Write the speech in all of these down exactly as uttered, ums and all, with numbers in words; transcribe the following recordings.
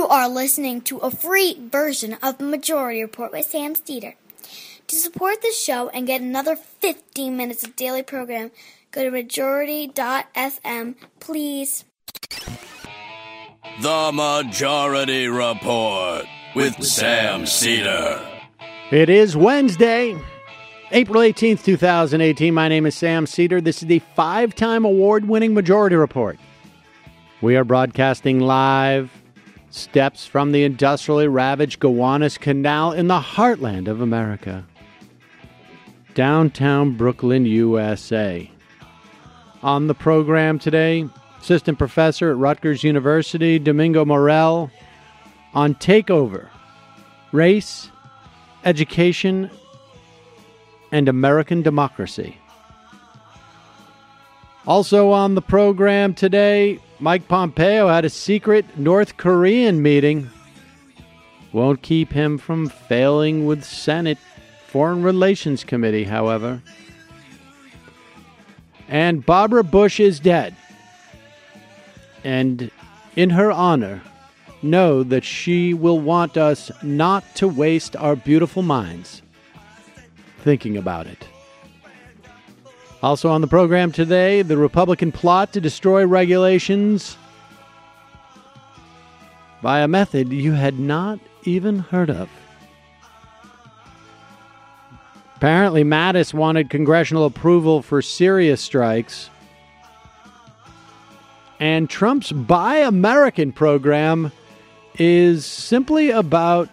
are listening to a free version of Majority Report with Sam Steeder. To support the show and get another fifteen minutes of daily program, go to majority dot f m, please. The Majority Report with Sam Steeder. It is Wednesday, April eighteenth, twenty eighteen. My name is Sam Steeder. This is the five-time award-winning Majority Report. We are broadcasting live steps from the industrially ravaged Gowanus Canal in the heartland of America. Downtown Brooklyn, U S A. On the program today, Assistant Professor at Rutgers University, Domingo Morel, on Takeover, Race, Education, and American Democracy. Also on the program today, Mike Pompeo had a secret North Korean meeting. Won't keep him from failing with Senate Foreign Relations Committee, however. And Barbara Bush is dead. And in her honor, know that she will want us not to waste our beautiful minds thinking about it. Also on the program today, the Republican plot to destroy regulations by a method you had not even heard of. Apparently, Mattis wanted congressional approval for Syria strikes. And Trump's Buy American program is simply about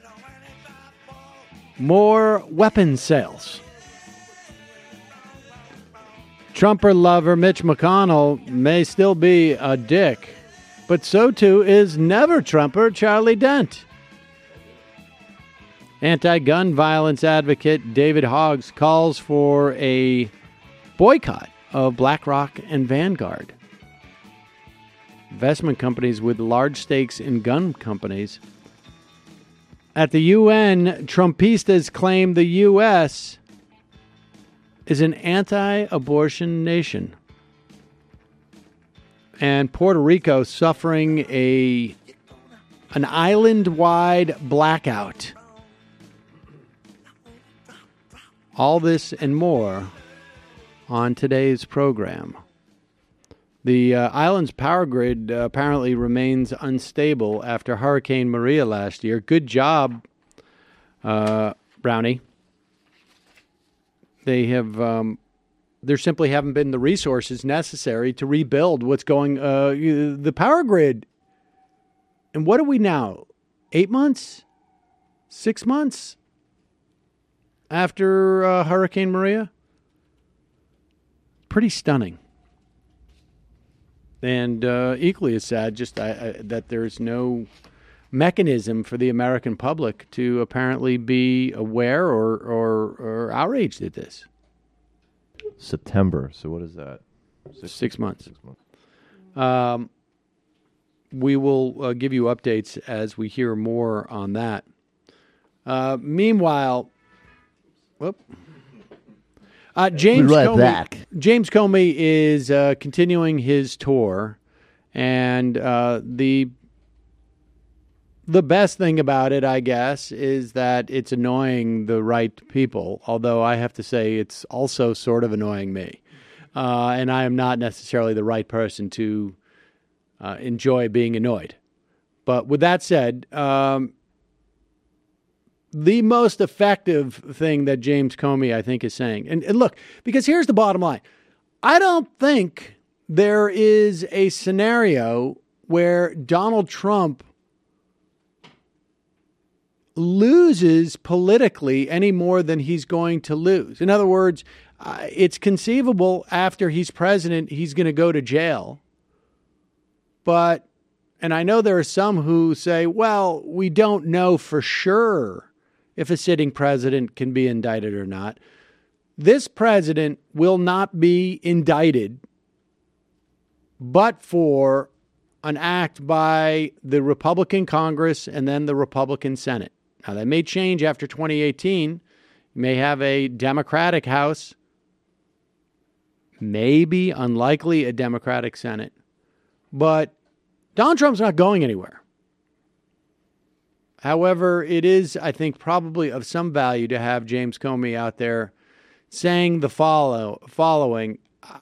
more weapons sales. Trumper lover Mitch McConnell may still be a dick, but so too is never-Trumper Charlie Dent. Anti-gun violence advocate David Hoggs calls for a boycott of BlackRock and Vanguard, investment companies with large stakes in gun companies. At the U N, Trumpistas claim the U S is an anti-abortion nation. And Puerto Rico suffering a an island-wide blackout. All this and more on today's program. The uh, island's power grid uh, apparently remains unstable after Hurricane Maria last year. Good job, uh, Brownie. They have, um, there simply haven't been the resources necessary to rebuild what's going, uh, the power grid. And what are we now? Eight months? Six months after uh, Hurricane Maria? Pretty stunning. And uh, equally as sad, just I, I, that there's no mechanism for the American public to apparently be aware or, or, or outraged at this. September. So what is that? Six, Six months. Six months. Um, we will uh, give you updates as we hear more on that. Uh, meanwhile, whoop. Uh, James right Comey, back. James Comey is uh, continuing his tour, and uh, the the best thing about it, I guess, is that it's annoying the right people. Although I have to say, it's also sort of annoying me, uh, and I am not necessarily the right person to uh, enjoy being annoyed. But with that said, um, the most effective thing that James Comey, I think, is saying, and, and look, because here's the bottom line. I don't think there is a scenario where Donald Trump loses politically any more than he's going to lose. In other words, uh, it's conceivable after he's president, he's going to go to jail. But, and I know there are some who say, well, we don't know for sure if a sitting president can be indicted or not. This president will not be indicted but for an act by the Republican Congress and then the Republican Senate. Now, that may change after twenty eighteen. You may have a Democratic House, maybe, unlikely, a Democratic Senate. But Donald Trump's not going anywhere. However, it is, I think, probably of some value to have James Comey out there saying the follow following.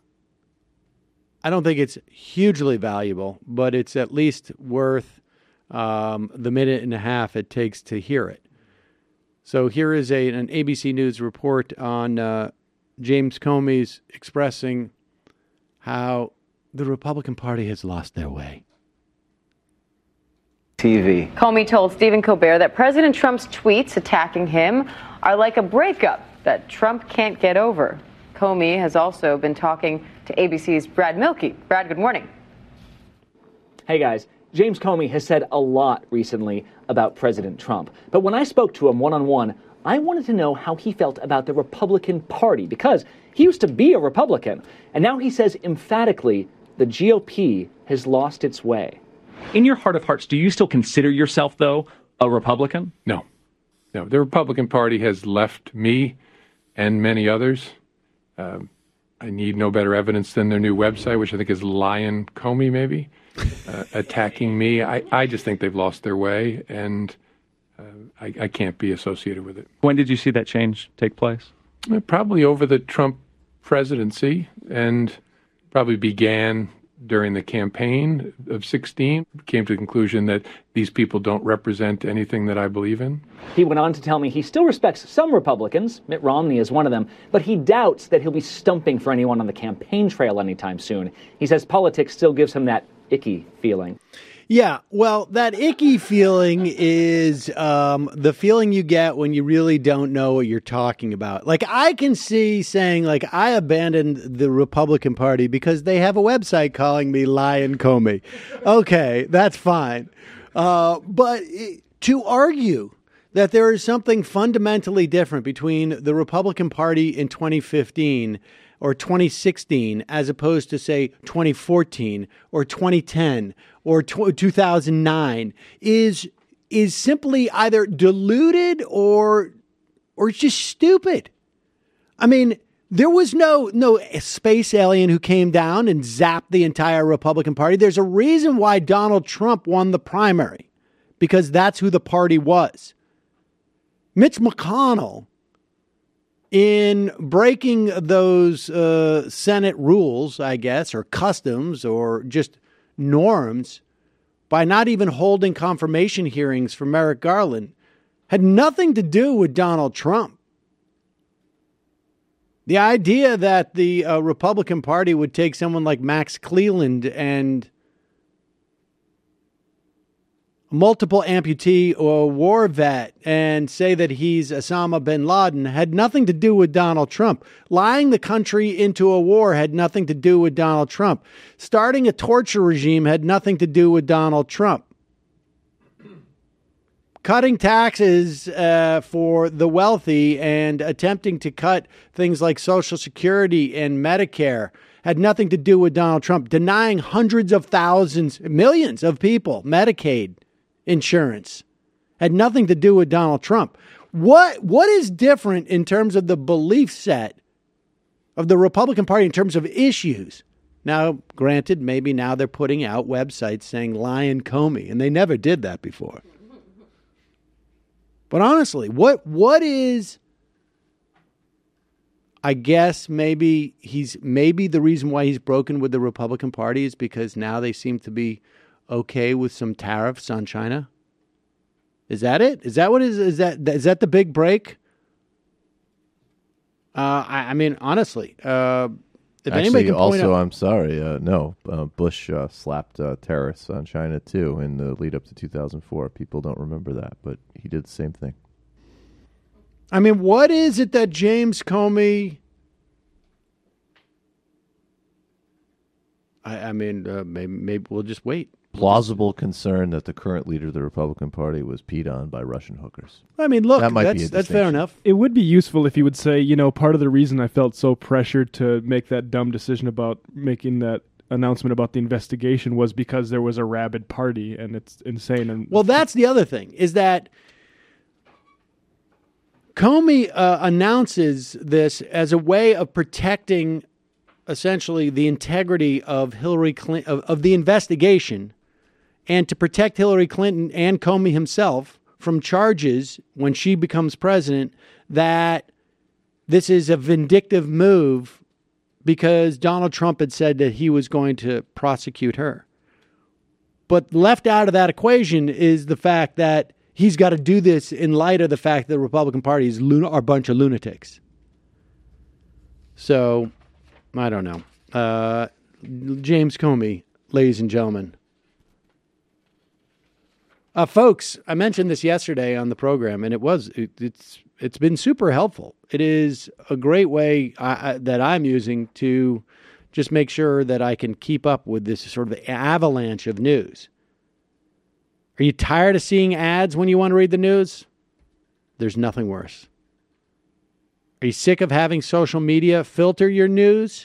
I don't think it's hugely valuable, but it's at least worth um, the minute and a half it takes to hear it. So here is a an A B C News report on uh, James Comey's expressing how the Republican Party has lost their way. T V. Comey told Stephen Colbert that President Trump's tweets attacking him are like a breakup that Trump can't get over. Comey has also been talking to A B C's Brad Milkey. Brad, good morning. Hey, guys. James Comey has said a lot recently about President Trump. But when I spoke to him one-on-one, I wanted to know how he felt about the Republican Party, because he used to be a Republican. And now he says emphatically the G O P has lost its way. In your heart of hearts, do you still consider yourself, though, a Republican? No. No. The Republican Party has left me and many others. Uh, I need no better evidence than their new website, which I think is Lion Comey, maybe, uh, attacking me. I, I just think they've lost their way, and uh, I, I can't be associated with it. When did you see that change take place? Uh, probably over the Trump presidency, and probably began during the campaign of sixteen, came to the conclusion that these people don't represent anything that I believe in. He went on to tell me he still respects some Republicans, Mitt Romney is one of them, but he doubts that he'll be stumping for anyone on the campaign trail anytime soon. He says politics still gives him that icky feeling. Yeah, well, that icky feeling is um, the feeling you get when you really don't know what you're talking about. Like, I can see saying, like, I abandoned the Republican Party because they have a website calling me Lion Comey. Okay, that's fine. Uh, but it, to argue that there is something fundamentally different between the Republican Party in twenty fifteen or twenty sixteen, as opposed to, say, twenty fourteen or twenty ten or two thousand nine, is is simply either deluded or or it's just stupid. I mean, there was no no space alien who came down and zapped the entire Republican Party. There's a reason why Donald Trump won the primary, because that's who the party was. Mitch McConnell, in breaking those uh, Senate rules, I guess, or customs, or just norms, by not even holding confirmation hearings for Merrick Garland, had nothing to do with Donald Trump. The idea that the uh, Republican Party would take someone like Max Cleland and multiple amputee or war vet and say that he's Osama bin Laden had nothing to do with Donald Trump. Lying the country into a war had nothing to do with Donald Trump. Starting a torture regime had nothing to do with Donald Trump. Cutting taxes uh, for the wealthy and attempting to cut things like Social Security and Medicare had nothing to do with Donald Trump. Denying hundreds of thousands, millions of people Medicaid insurance had nothing to do with Donald Trump. What what is different in terms of the belief set of the Republican Party in terms of issues? Now, granted, maybe now they're putting out websites saying Lion Comey, and they never did that before. But honestly, what what is, I guess maybe he's maybe the reason why he's broken with the Republican Party is because now they seem to be okay with some tariffs on China? Is that it? Is that what is is that is that the big break? Uh, I, I mean, honestly, uh, if Actually, anybody can point also, out, I'm sorry, uh, no, uh, Bush uh, slapped uh, tariffs on China too in the lead up to two thousand four. People don't remember that, but he did the same thing. I mean, what is it that James Comey? I, I mean, uh, maybe maybe we'll just wait. Plausible concern that the current leader of the Republican Party was peed on by Russian hookers. I mean, look, that might that's, be a that's fair distinction. enough. It would be useful if you would say, you know, part of the reason I felt so pressured to make that dumb decision about making that announcement about the investigation was because there was a rabid party, and it's insane. And well, that's the other thing, is that Comey uh, announces this as a way of protecting essentially the integrity of Hillary Clinton, of, of the investigation, and to protect Hillary Clinton and Comey himself from charges when she becomes president that this is a vindictive move because Donald Trump had said that he was going to prosecute her. But left out of that equation is the fact that he's got to do this in light of the fact that the Republican Party is lun- are a bunch of lunatics. So, I don't know. Uh, James Comey, ladies and gentlemen. Uh, folks, I mentioned this yesterday on the program, and it was it, it's it's been super helpful. It is a great way I, I, that I'm using to just make sure that I can keep up with this sort of avalanche of news. Are you tired of seeing ads when you want to read the news? There's nothing worse. Are you sick of having social media filter your news?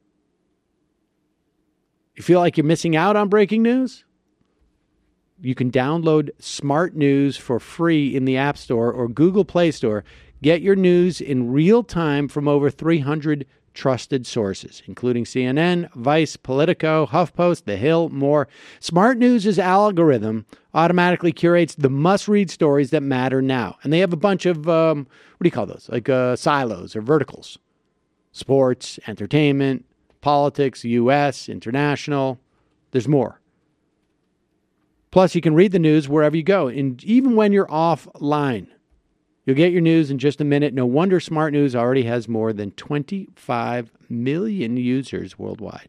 You feel like you're missing out on breaking news? You can download Smart News for free in the App Store or Google Play Store. Get your news in real time from over three hundred trusted sources, including C N N, Vice, Politico, HuffPost, The Hill, more. Smart News' algorithm automatically curates the must-read stories that matter now. And they have a bunch of, um, what do you call those? Like uh, silos or verticals. Sports, entertainment, politics, U S, international. There's more. Plus, you can read the news wherever you go, and even when you're offline. You'll get your news in just a minute. No wonder Smart News already has more than twenty-five million users worldwide.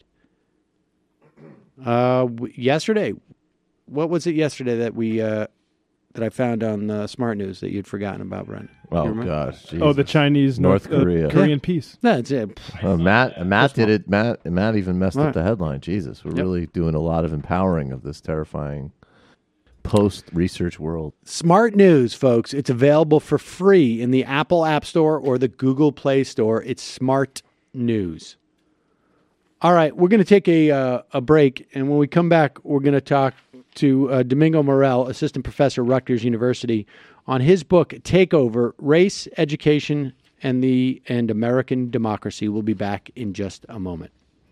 Uh, yesterday, what was it yesterday that we uh, that I found on uh, Smart News that you'd forgotten about, Brendan? Oh gosh! Jesus. Oh, the Chinese North North, Korea uh, Korean Yeah. peace. That's it. Uh, Matt Matt did it. Matt Matt even messed Right. up the headline. Jesus, we're Yep. really doing a lot of empowering of this terrifying post-research world. Smart News, folks. It's available for free in the Apple App Store or the Google Play Store. It's Smart News. All right, we're going to take a uh, a break, and when we come back, we're going to talk to uh, Domingo Morel, assistant professor at Rutgers University, on his book Takeover: Race, Education, and the and American Democracy. We'll be back in just a moment.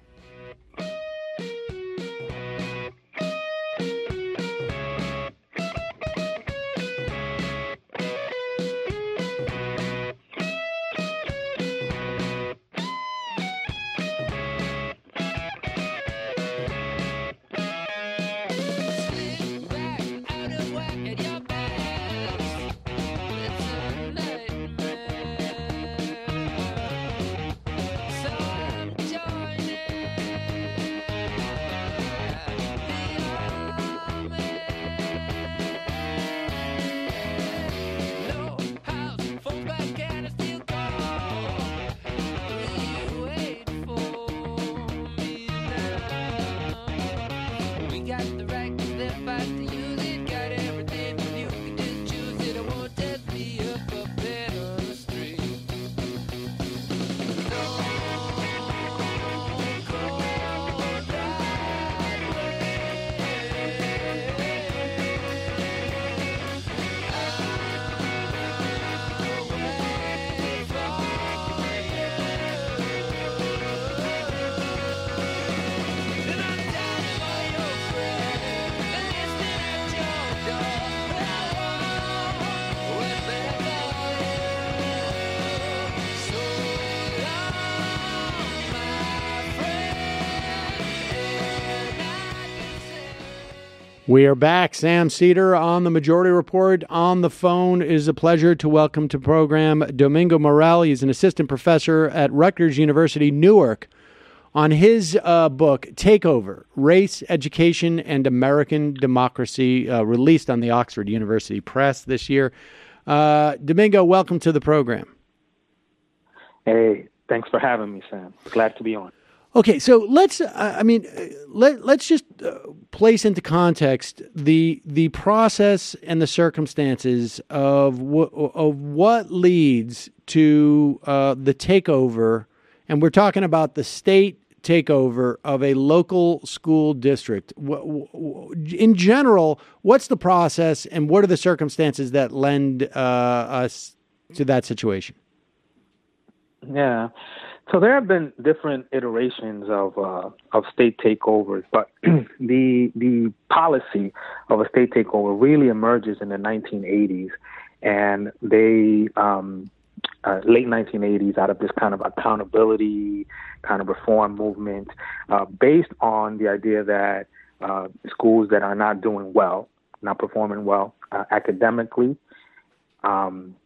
We are back. Sam Seder on the Majority Report. On the phone, it is a pleasure to welcome to the program Domingo Morel. He's an assistant professor at Rutgers University, Newark. On his uh, book, Takeover: Race, Education, and American Democracy, uh, released on the Oxford University Press this year. Uh, Domingo, welcome to the program. Hey, thanks for having me, Sam. Glad to be on. Okay, so let's, uh, I mean, uh, let, let's just uh, place into context the the process and the circumstances of, w- of what leads to uh, the takeover, and we're talking about the state takeover of a local school district. W- w- in general, what's the process and what are the circumstances that lend uh, us to that situation? Yeah. So there have been different iterations of uh, of state takeovers, but the the policy of a state takeover really emerges in the nineteen eighties, and they um, uh, late nineteen eighties out of this kind of accountability kind of reform movement, uh, based on the idea that uh, schools that are not doing well, not performing well uh, academically, um,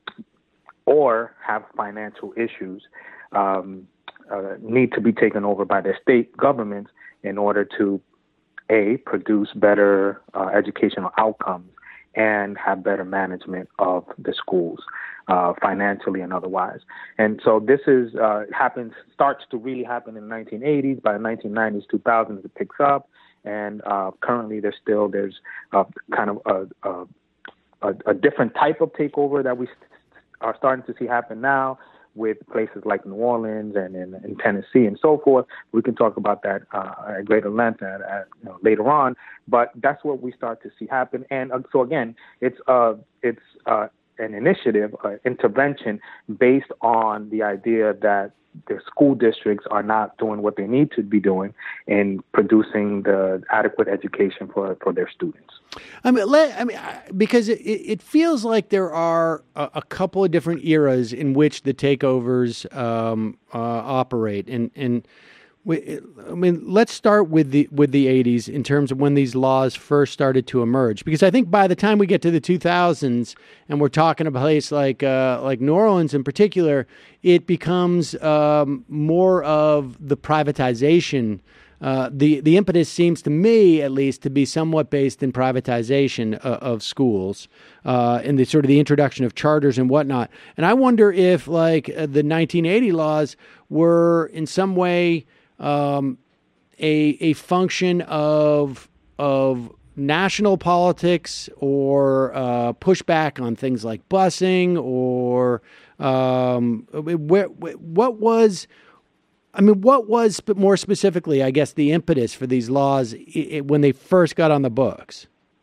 or have financial issues, um, uh, need to be taken over by their state governments in order to, A, produce better uh, educational outcomes and have better management of the schools, uh, financially and otherwise. And so this is uh, happens starts to really happen in the nineteen eighties. By the nineteen nineties, two thousands, it picks up. And uh, currently, there's still there's uh, kind of a, a, a, a different type of takeover that we st- are starting to see happen now with places like New Orleans and in, in Tennessee and so forth. We can talk about that uh, at greater length at, at, you know, later on, but that's what we start to see happen. And uh, so again, it's uh, it's uh, an initiative, uh, intervention based on the idea that the school districts are not doing what they need to be doing in producing the adequate education for, for their students. I mean, let, I mean, because it, it feels like there are a, a couple of different eras in which the takeovers um, uh, operate, and and we, I mean, let's start with the with the eighties in terms of when these laws first started to emerge. Because I think by the time we get to the two thousands, and we're talking a place like uh, like New Orleans in particular, it becomes um, more of the privatization. Uh, the the impetus seems to me, at least, to be somewhat based in privatization uh, of schools uh, and the sort of the introduction of charters and whatnot. And I wonder if, like, uh, the nineteen eighty laws were in some way um, a a function of of national politics or uh, pushback on things like busing, or um, where, what was. I mean, what was more specifically, I guess, the impetus for these laws when they first got on the books?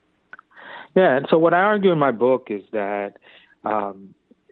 Yeah, and so what I argue in my book is that um,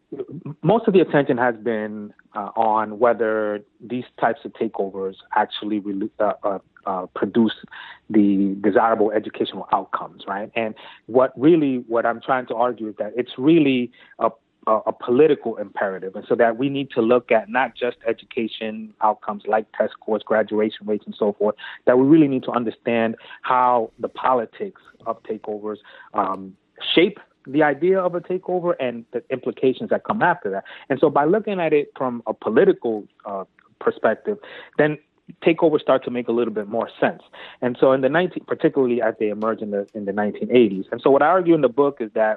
most of the attention has been uh, on whether these types of takeovers actually re- uh, uh, uh, produce the desirable educational outcomes, right? And what really, what I'm trying to argue is that it's really a A, a political imperative, and so that we need to look at not just education outcomes like test scores, graduation rates, and so forth, that we really need to understand how the politics of takeovers um, shape the idea of a takeover and the implications that come after that. And so by looking at it from a political uh, perspective, then takeovers start to make a little bit more sense. And so in the nineteen, particularly as they emerge in the in the nineteen eighties. And so what I argue in the book is that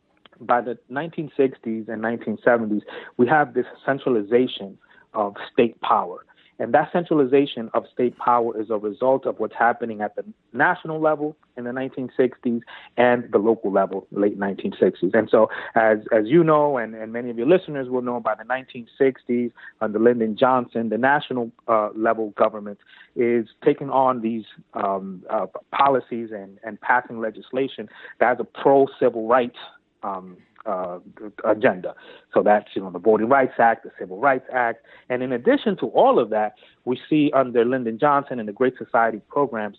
by the nineteen sixties and nineteen seventies, we have this centralization of state power. And that centralization of state power is a result of what's happening at the national level in the nineteen sixties and the local level, late nineteen sixties. And so, as as you know, and, and many of your listeners will know, by the nineteen sixties, under Lyndon Johnson, the national uh, level government is taking on these um, uh, policies and, and passing legislation that has a pro-civil rights Um, uh, agenda. So that's, you know, the Voting Rights Act, the Civil Rights Act. And in addition to all of that, we see under Lyndon Johnson and the Great Society programs,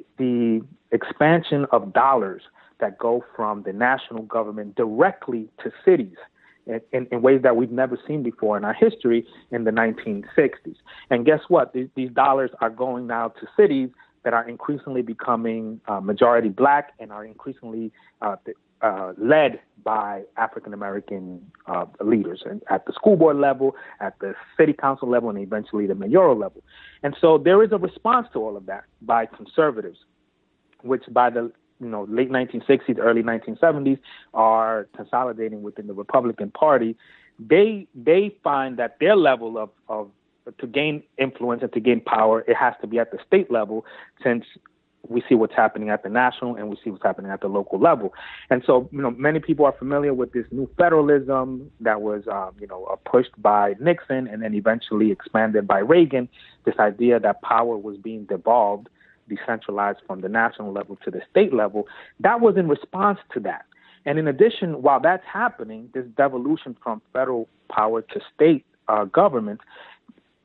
the expansion of dollars that go from the national government directly to cities in, in, in ways that we've never seen before in our history in the nineteen sixties. And guess what? These, these dollars are going now to cities that are increasingly becoming uh, majority black and are increasingly uh, uh, led by African-American uh, leaders and at the school board level, at the city council level, and eventually the mayoral level. And so there is a response to all of that by conservatives, which by the you know late nineteen sixties, early nineteen seventies are consolidating within the Republican Party. They they find that their level of, of to gain influence and to gain power, it has to be at the state level, since we see what's happening at the national and we see what's happening at the local level. And so, you know, many people are familiar with this new federalism that was, um, you know, uh, pushed by Nixon and then eventually expanded by Reagan, this idea that power was being devolved, decentralized from the national level to the state level. That was in response to that. And in addition, while that's happening, this devolution from federal power to state uh, government,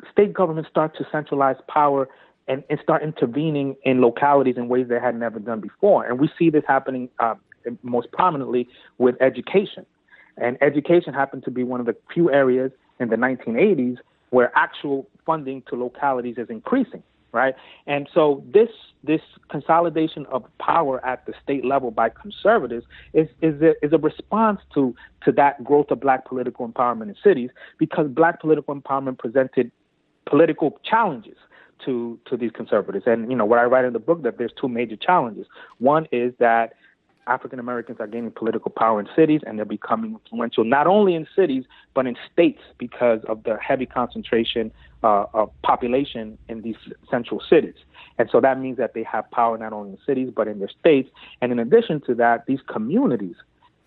state governments start to centralize power and, and start intervening in localities in ways they had never done before. And we see this happening uh, most prominently with education. And education happened to be one of the few areas in the nineteen eighties where actual funding to localities is increasing, right? And so this this consolidation of power at the state level by conservatives is is a, is a response to to that growth of black political empowerment in cities, because black political empowerment presented political challenges to to these conservatives. And, you know, what I write in the book, that there's two major challenges. One is that African Americans are gaining political power in cities, and they're becoming influential not only in cities but in states because of the heavy concentration uh, of population in these central cities. And so that means that they have power not only in cities but in their states. And in addition to that, these communities,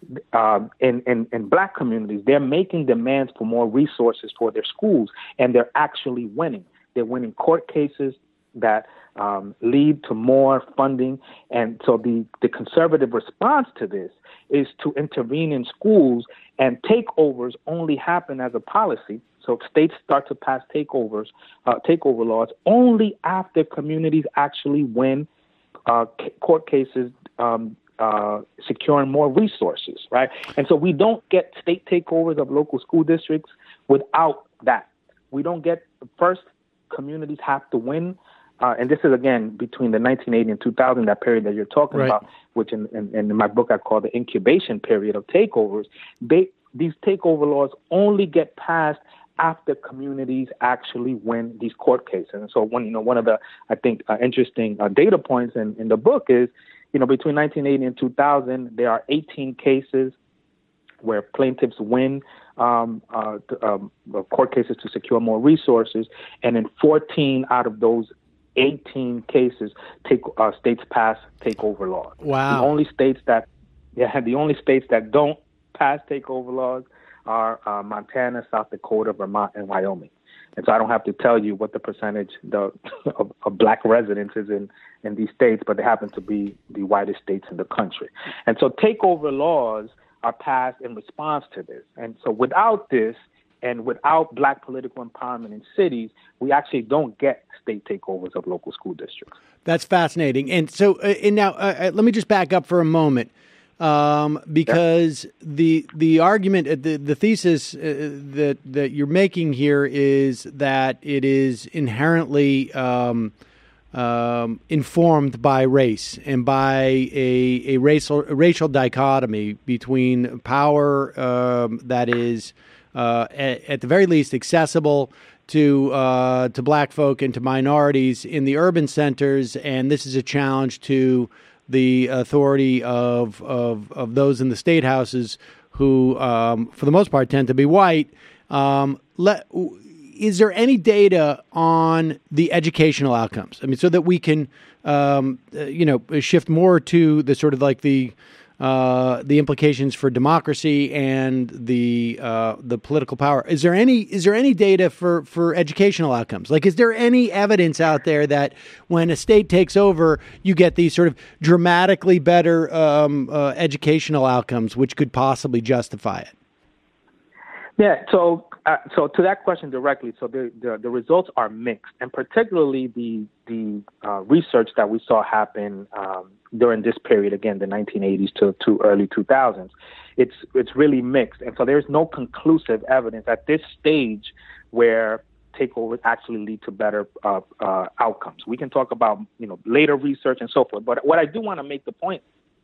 um, in, in, in black communities, they're making demands for more resources for their schools, and they're actually winning. They're winning court cases that um, lead to more funding. And so the, the conservative response to this is to intervene in schools, and takeovers only happen as a policy. So states start to pass takeovers, uh, takeover laws only after communities actually win uh, c- court cases um, uh, securing more resources, right? And so we don't get state takeovers of local school districts without that. We don't get, first, communities have to win. Uh, and this is, again, between the nineteen eighty and two thousand, that period that you're talking Right. about, which in, in, in my book I call the incubation period of takeovers. They, these takeover laws only get passed after communities actually win these court cases. And so one, you know, one of the, I think, uh, interesting uh, data points in, in the book is, you know, between nineteen eighty and two thousand, there are eighteen cases where plaintiffs win um, uh, um, court cases to secure more resources. And in fourteen out of those eighteen cases, take uh, states pass takeover laws. Wow. The only states that, yeah, the only states that don't pass takeover laws are uh, Montana, South Dakota, Vermont, and Wyoming. And so I don't have to tell you what the percentage the, of, of black residents is in, in these states, but they happen to be the whitest states in the country. And so takeover laws are passed in response to this. And so without this, and without black political empowerment in cities, we actually don't get state takeovers of local school districts. That's fascinating. And so, uh, and now uh, let me just back up for a moment, um, because yeah. the the argument, uh, the the thesis uh, that that you're making here is that it is inherently um, um, informed by race and by a a racial a racial dichotomy between power um, that is. Uh, at, at the very least, accessible to uh, to black folk and to minorities in the urban centers, and this is a challenge to the authority of of, of those in the state houses who, um, for the most part, tend to be white. Um, let, is there any data on the educational outcomes? I mean, so that we can, um, you know, shift more to the sort of like the Uh, the implications for democracy and the uh, the political power. Is there any is there any data for, for educational outcomes? Like, is there any evidence out there that when a state takes over, you get these sort of dramatically better um, uh, educational outcomes, which could possibly justify it? Yeah. So uh, so to that question directly, so the, the the results are mixed, and particularly the the uh, research that we saw happen Um, during this period, again, the nineteen eighties to, to early two thousands, it's it's really mixed. And so there's no conclusive evidence at this stage where takeovers actually lead to better uh, uh, outcomes. We can talk about, you know, later research and so forth. But what I do want to make the point,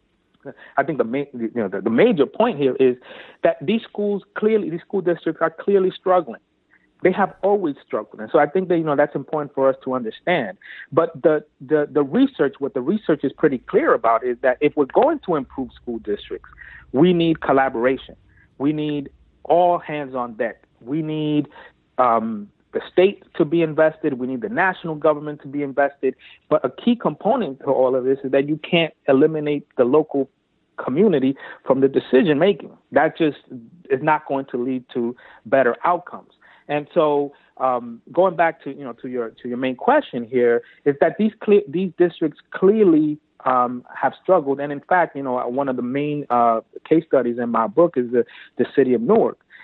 I think the main, you know, the, the major point here is that these schools clearly, these school districts are clearly struggling. They have always struggled. And so I think that, you know, that's important for us to understand. But the, the, the research, what the research is pretty clear about is that if we're going to improve school districts, we need collaboration. We need all hands on deck. We need um, the state to be invested. We need the national government to be invested. But a key component to all of this is that you can't eliminate the local community from the decision making. That just is not going to lead to better outcomes. And so, um, going back to you know to your to your main question here is that these clear, these districts clearly um, have struggled, and in fact, you know, one of the main uh, case studies in my book is the the city of Newark.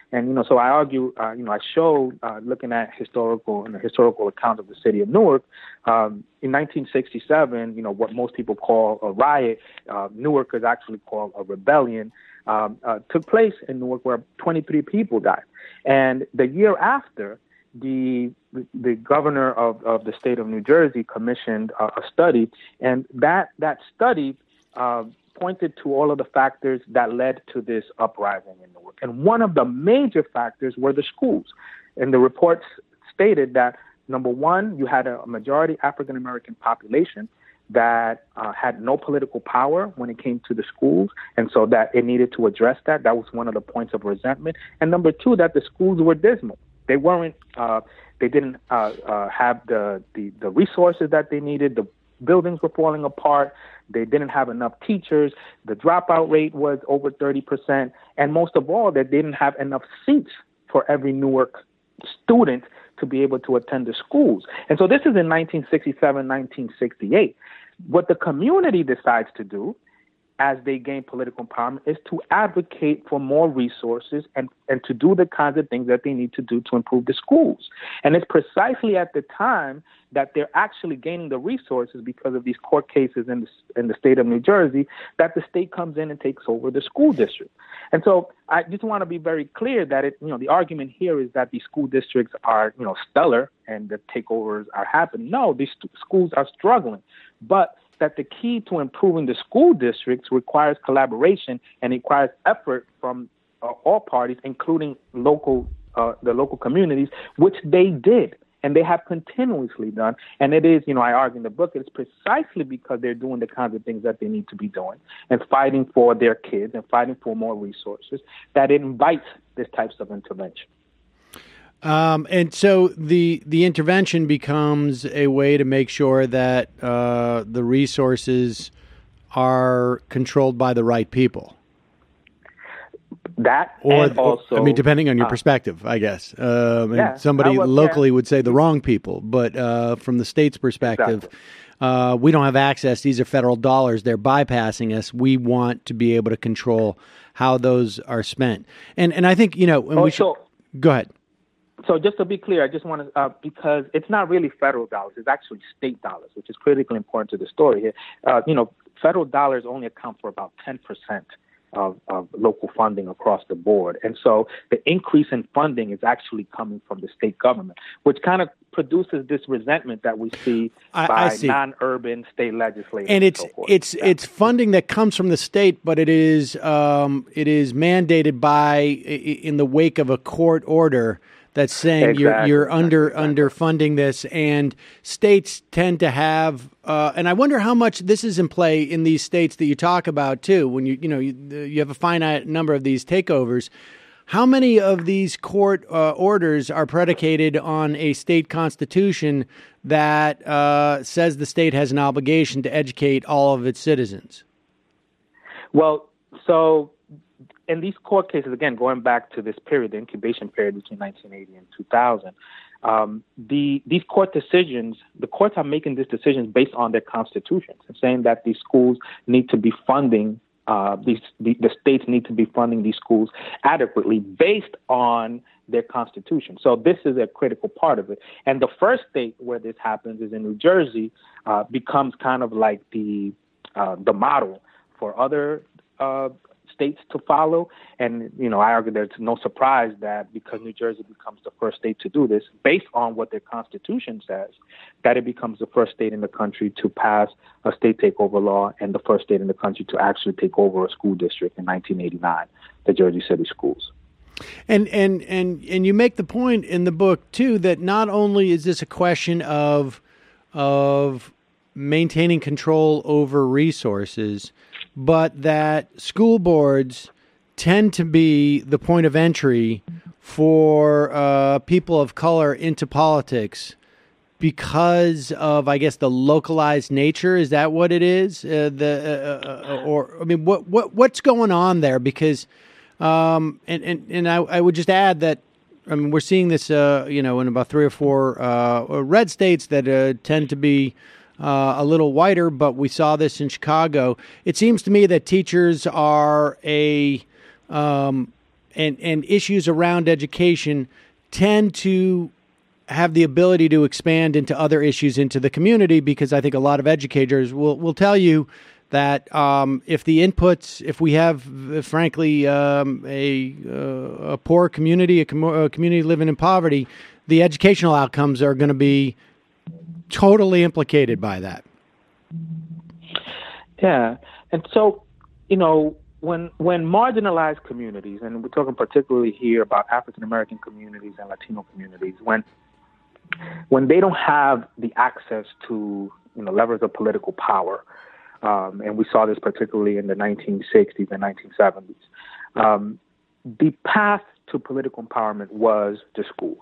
And, you know, so I argue, uh, you know, I show, uh, looking at historical and the historical account of the city of Newark, um, in nineteen sixty-seven, you know, what most people call a riot, uh, Newark is actually called a rebellion, um, uh, took place in Newark where twenty-three people died. And the year after, the the governor of, of the state of New Jersey commissioned a, a study, and that that study uh, pointed to all of the factors that led to this uprising in Newark. And one of the major factors were the schools. And the reports stated that, number one, you had a majority African-American population that uh, had no political power when it came to the schools, and so that it needed to address that. That was one of the points of resentment. And number two, that the schools were dismal. They weren't, uh, they didn't uh, uh, have the, the, the resources that they needed. The buildings were falling apart. They didn't have enough teachers. The dropout rate was over thirty percent. And most of all, they didn't have enough seats for every Newark student to be able to attend the schools. And so this is in nineteen sixty-seven, nineteen sixty-eight. What the community decides to do as they gain political empowerment is to advocate for more resources and, and to do the kinds of things that they need to do to improve the schools. And it's precisely at the time that they're actually gaining the resources because of these court cases in the, in the state of New Jersey that the state comes in and takes over the school district. And so I just want to be very clear that it, you know, the argument here is that these school districts are, you know, stellar and the takeovers are happening. No, these st- schools are struggling. But that the key to improving the school districts requires collaboration and requires effort from uh, all parties, including local, uh, the local communities, which they did, and they have continuously done. And it is, you know, I argue in the book, it's precisely because they're doing the kinds of things that they need to be doing and fighting for their kids and fighting for more resources that it invites these types of intervention. Um, and so the the intervention becomes a way to make sure that uh, the resources are controlled by the right people. That or and also, I mean, depending on your uh, perspective, I guess. Um, yeah, and somebody was, locally yeah. would say the wrong people, but uh, from the state's perspective, exactly. uh, we don't have access. These are federal dollars. They're bypassing us. We want to be able to control how those are spent. And and I think, you know, when oh, we should, so, go ahead. So just to be clear, I just want to, uh, because it's not really federal dollars, it's actually state dollars, which is critically important to the story here. Uh, you know, federal dollars only account for about ten percent of, of local funding across the board. And so the increase in funding is actually coming from the state government, which kind of produces this resentment that we see I, by I see. non-urban state legislators. And it's and so forth. it's yeah. it's funding that comes from the state, but it is um, it is mandated by in the wake of a court order that's saying exactly. you're you're under exactly. underfunding this, and states tend to have. Uh, and I wonder how much this is in play in these states that you talk about too. When you you know you, you have a finite number of these takeovers, how many of these court uh, orders are predicated on a state constitution that uh, says the state has an obligation to educate all of its citizens? Well, so. In these court cases, again, going back to this period, the incubation period between nineteen eighty and two thousand, um, the these court decisions, the courts are making these decisions based on their constitutions and saying that these schools need to be funding, uh, these the, the states need to be funding these schools adequately based on their constitution. So this is a critical part of it. And the first state where this happens is in New Jersey, uh, becomes kind of like the uh, the model for other uh states to follow. And, you know, I argue there's no surprise that because New Jersey becomes the first state to do this, based on what their constitution says, that it becomes the first state in the country to pass a state takeover law and the first state in the country to actually take over a school district in nineteen eighty-nine, the Jersey City Schools. And and and and you make the point in the book too that not only is this a question of of maintaining control over resources, but that school boards tend to be the point of entry for uh, people of color into politics because of, I guess, the localized nature. Is that what it is? Uh, the uh, uh, or I mean, what what what's going on there? Because um, and and and I, I would just add that I mean we're seeing this, uh, you know, in about three or four uh, red states that uh, tend to be Uh, a little whiter, but we saw this in Chicago. It seems to me that teachers are a um, and and issues around education tend to have the ability to expand into other issues into the community, because I think a lot of educators will will tell you that um, if the inputs, if we have, uh, frankly, um, a uh, a poor community, a, com- a community living in poverty, the educational outcomes are going to be totally implicated by that. Yeah, and so, you know, when when marginalized communities, and we're talking particularly here about African American communities and Latino communities, when when they don't have the access to, you know, levers of political power, um, and we saw this particularly in the nineteen sixties and nineteen seventies, um, the path to political empowerment was the schools.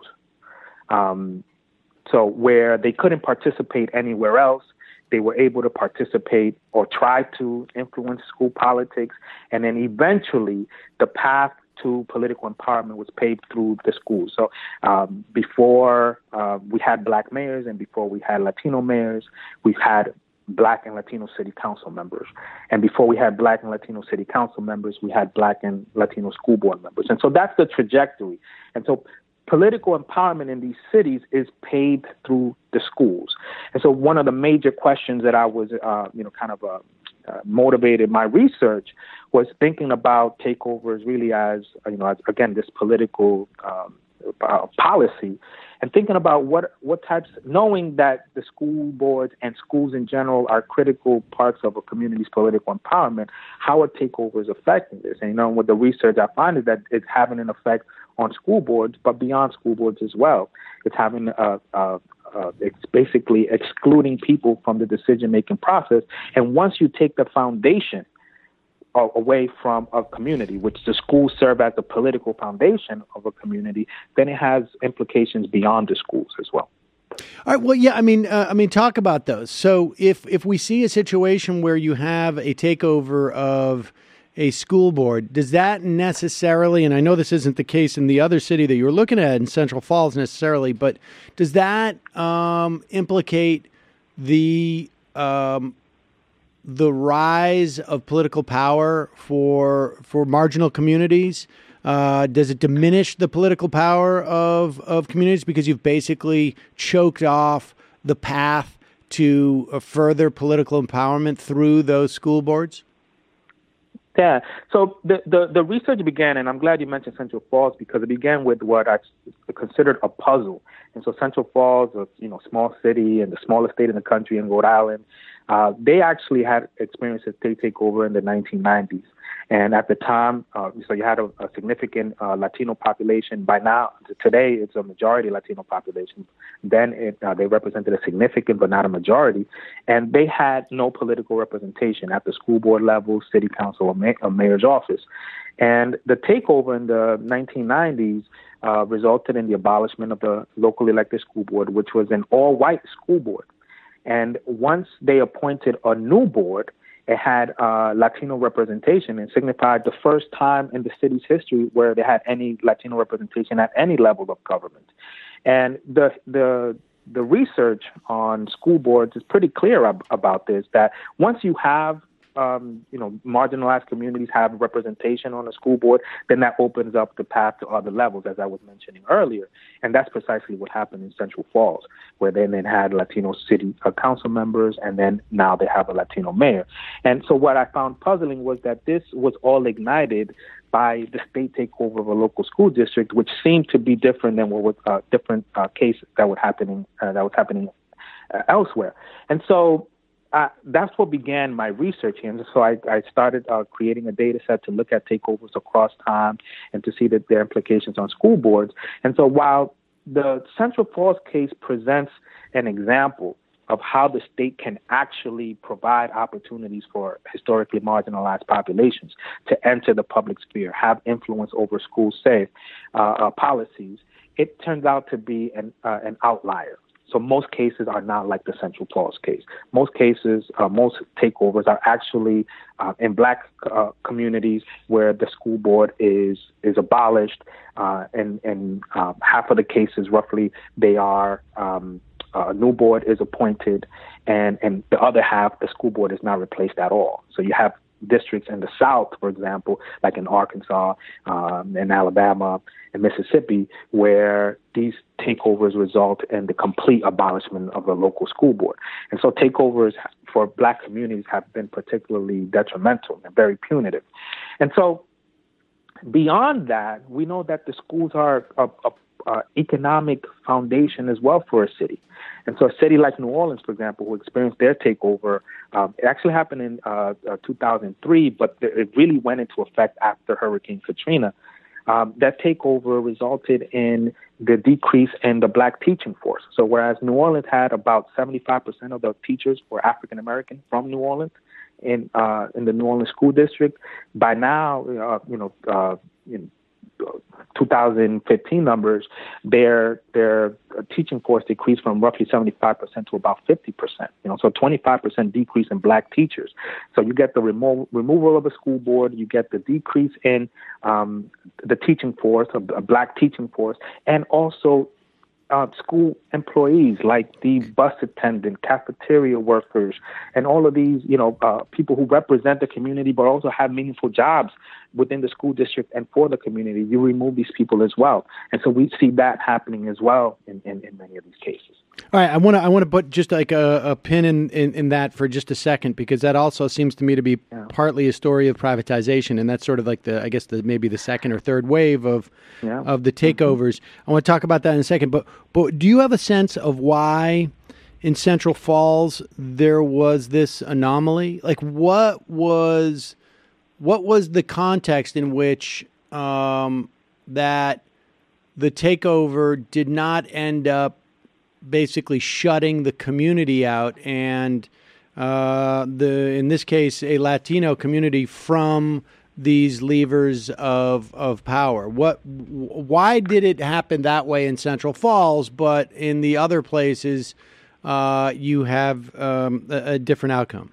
Um, so where they couldn't participate anywhere else, they were able to participate or try to influence school politics. And then eventually the path to political empowerment was paved through the schools. So um, before uh, we had black mayors and before we had Latino mayors, we've had black and Latino city council members. And before we had black and Latino city council members, we had black and Latino school board members. And so that's the trajectory. And so political empowerment in these cities is paved through the schools. And so one of the major questions that I was, uh, you know, kind of uh, uh, motivated my research was thinking about takeovers really as, you know, as, again, this political um, uh, policy, and thinking about what, what types, knowing that the school boards and schools in general are critical parts of a community's political empowerment, how are takeovers affecting this? And, you know, with the research, I find is that it's having an effect on school boards, but beyond school boards as well. It's having a, a, a it's basically excluding people from the decision-making process. And once you take the foundation away from a community, which the schools serve as the political foundation of a community, then it has implications beyond the schools as well. All right. Well, yeah. I mean, uh, I mean, talk about those. So, if if we see a situation where you have a takeover of a school board, does that necessarily, and I know this isn't the case in the other city that you're looking at in Central Falls necessarily, but does that um, implicate the um, the rise of political power for for marginal communities? Uh, does it diminish the political power of, of communities because you've basically choked off the path to a further political empowerment through those school boards? Yeah. So the, the, the research began, and I'm glad you mentioned Central Falls, because it began with what I considered a puzzle. And so Central Falls, a you know small city and the smallest state in the country in Rhode Island, uh, they actually had experienced a state takeover in the nineteen nineties. And at the time, uh, so you had a, a significant uh, Latino population. By now, today, it's a majority Latino population. Then it, uh, they represented a significant but not a majority. And they had no political representation at the school board level, city council, or, ma- or mayor's office. And the takeover in the nineteen nineties uh, resulted in the abolishment of the local elected school board, which was an all-white school board. And once they appointed a new board, it had uh, Latino representation and signified the first time in the city's history where they had any Latino representation at any level of government. And the the the research on school boards is pretty clear ab- about this, that once you have Um, you know, marginalized communities have representation on a school board, then that opens up the path to other levels, as I was mentioning earlier. And that's precisely what happened in Central Falls, where they then had Latino city uh, council members, and then now they have a Latino mayor. And so what I found puzzling was that this was all ignited by the state takeover of a local school district, which seemed to be different than what was uh, different uh, case that was happening uh, that was happening uh, elsewhere. And so Uh, that's what began my research here. And so I, I started uh, creating a data set to look at takeovers across time and to see that their implications on school boards. And so while the Central Falls case presents an example of how the state can actually provide opportunities for historically marginalized populations to enter the public sphere, have influence over school safe uh, uh, policies, it turns out to be an, uh, an outlier. So most cases are not like the Central Falls case. Most cases, uh, most takeovers are actually uh, in black uh, communities where the school board is is abolished, uh, and and uh, half of the cases, roughly, they are um, a new board is appointed, and and the other half, the school board is not replaced at all. So you have districts in the South, for example, like in Arkansas, um, and Alabama and Mississippi, where these takeovers result in the complete abolishment of the local school board. And so takeovers for black communities have been particularly detrimental and very punitive. And so beyond that, we know that the schools are a, a Uh, economic foundation as well for a city. And so a city like New Orleans, for example, who experienced their takeover, um, it actually happened in uh, uh, two thousand three, but th- it really went into effect after Hurricane Katrina. Um, that takeover resulted in the decrease in the black teaching force. So whereas New Orleans had about seventy-five percent of the teachers were African American from New Orleans in uh, in the New Orleans school district, by now, uh, you know, uh, in two thousand fifteen numbers, their their teaching force decreased from roughly seventy-five percent to about fifty percent. You know, so twenty-five percent decrease in black teachers. So you get the remo- removal of the school board, you get the decrease in um, the teaching force, a, a black teaching force, and also uh, school employees like the bus attendant, cafeteria workers, and all of these, you know, uh, people who represent the community but also have meaningful jobs within the school district and for the community. You remove these people as well. And so we see that happening as well in, in, in many of these cases. All right, I want to I want to put just like a, a pin in, in, in that for just a second, because that also seems to me to be yeah. partly a story of privatization, and that's sort of like the I guess the maybe the second or third wave of yeah. of the takeovers. Mm-hmm. I want to talk about that in a second, but but do you have a sense of why in Central Falls there was this anomaly? Like what was what was the context in which um, that the takeover did not end up basically shutting the community out, and uh, the in this case a Latino community from these levers of of power? What? Why did it happen that way in Central Falls, but in the other places uh, you have um, a, a different outcome?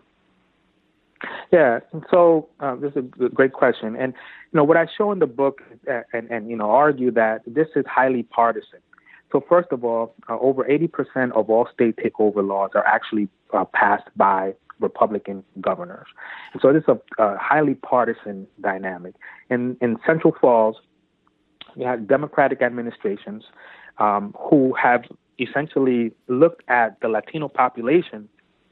Yeah, and so uh, this is a great question, and you know what I show in the book, and, and, and you know argue that this is highly partisan. So first of all, uh, over eighty percent of all state takeover laws are actually uh, passed by Republican governors. And so this is a, a highly partisan dynamic. In, in Central Falls, you have Democratic administrations um, who have essentially looked at the Latino population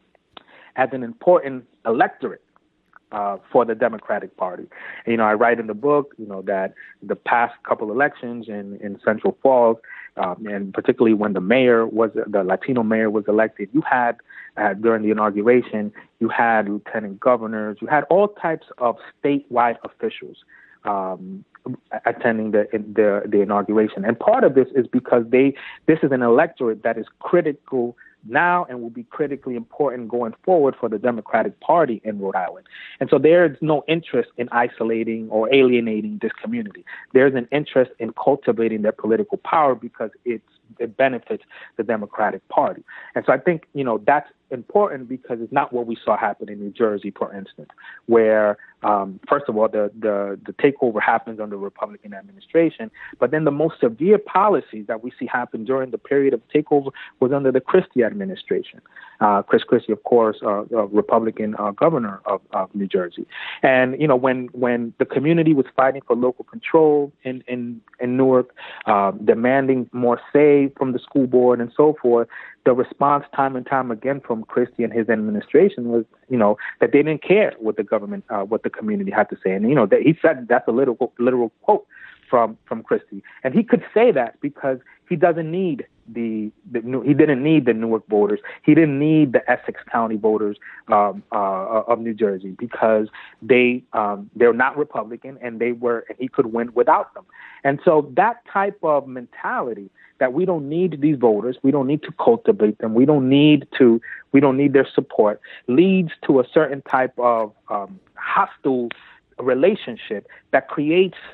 as an important electorate Uh, for the Democratic Party. And, you know, I write in the book, you know, that the past couple elections in, in Central Falls, um, and particularly when the mayor was, the Latino mayor was elected, you had, uh, during the inauguration, you had lieutenant governors, you had all types of statewide officials um, attending the, the the inauguration. And part of this is because they this is an electorate that is critical now and will be critically important going forward for the Democratic Party in Rhode Island. And so there's no interest in isolating or alienating this community. There's an interest in cultivating their political power because it's, it benefits the Democratic Party. And so I think, you know, that's important because it's not what we saw happen in New Jersey, for instance, where, um, first of all, the, the, the takeover happens under Republican administration, but then the most severe policies that we see happen during the period of takeover was under the Christie administration. Uh, Chris Christie, of course, uh, a Republican uh, governor of, of New Jersey. And, you know, when, when the community was fighting for local control in, in, in Newark, uh, demanding more say from the school board and so forth, the response time and time again from Christie and his administration was, you know, that they didn't care what the government, uh, what the community had to say. And, you know, that he said that's a literal, literal quote from, from Christie. And he could say that because he doesn't need the, the he didn't need the Newark voters. He didn't need the Essex County voters um, uh, of New Jersey because they um, they're not Republican and they were and he could win without them. And so that type of mentality that we don't need these voters, we don't need to cultivate them, we don't need to we don't need their support, leads to a certain type of um, hostile relationship that creates